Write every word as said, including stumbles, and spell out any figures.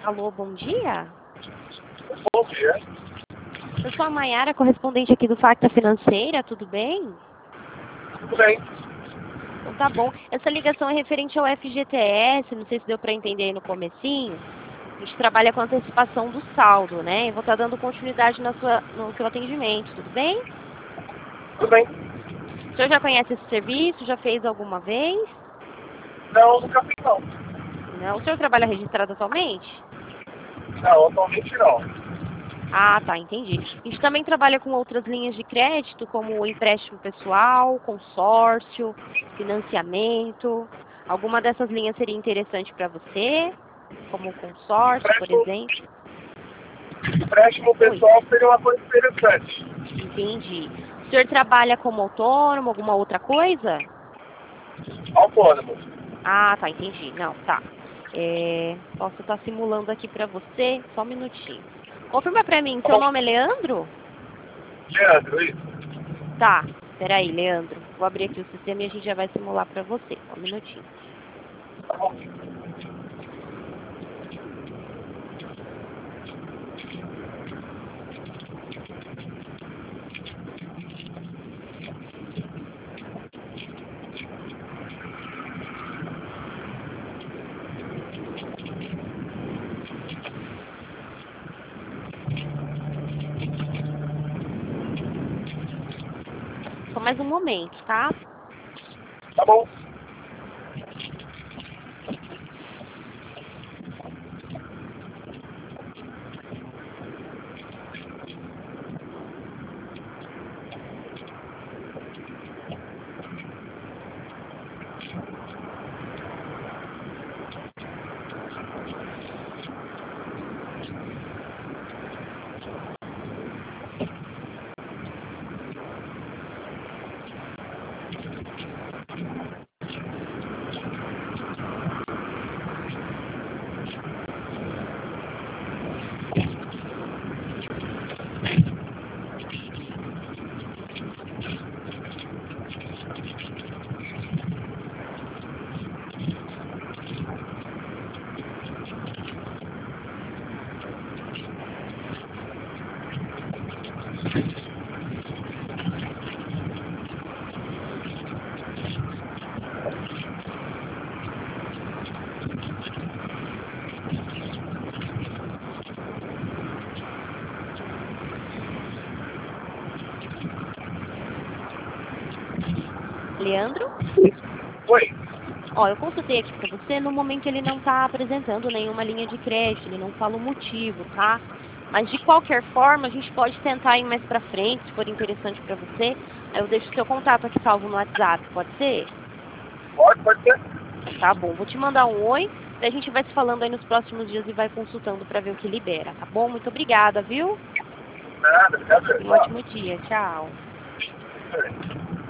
Alô, bom dia. Bom dia. Eu sou a Maiara, correspondente aqui do Facta Financeira, tudo bem? Tudo bem. Então tá bom. Essa ligação é referente ao F G T S, não sei se deu para entender aí no comecinho. A gente trabalha com antecipação do saldo, né? Eu vou estar dando continuidade na sua, no seu atendimento, tudo bem? Tudo bem. O senhor já conhece esse serviço? Já fez alguma vez? Não, nunca fiz não. Não. O senhor trabalha registrado atualmente? Não, atualmente não. Ah, tá, entendi. A gente também trabalha com outras linhas de crédito, como empréstimo pessoal, consórcio, financiamento. Alguma dessas linhas seria interessante para você? Como o consórcio, por Empréstimo, exemplo? empréstimo Oi, pessoal seria uma coisa interessante. entendi. O senhor trabalha como autônomo, alguma outra coisa? Autônomo. Ah, tá, entendi. Não, tá. É, posso estar simulando aqui para você, só um minutinho. Confirma para mim, Tá seu bom. nome é Leandro? Leandro, isso. Tá, peraí, Leandro. Vou abrir aqui o sistema e a gente já vai simular para você. Só um minutinho. Tá bom. Só mais um momento, tá? Tá bom. Leandro? Oi. Ó, eu consultei aqui para você. No momento ele não está apresentando nenhuma linha de crédito, ele não fala o motivo, tá? Mas de qualquer forma, a gente pode tentar ir mais para frente, se for interessante para você. Aí eu deixo o seu contato aqui salvo no WhatsApp, pode ser? Pode, pode ser. Tá bom, vou te mandar um oi. Daí a gente vai se falando aí nos próximos dias e vai consultando para ver o que libera, tá bom? Muito obrigada, viu? Nada, obrigado. Um ótimo dia, tchau. Tchau.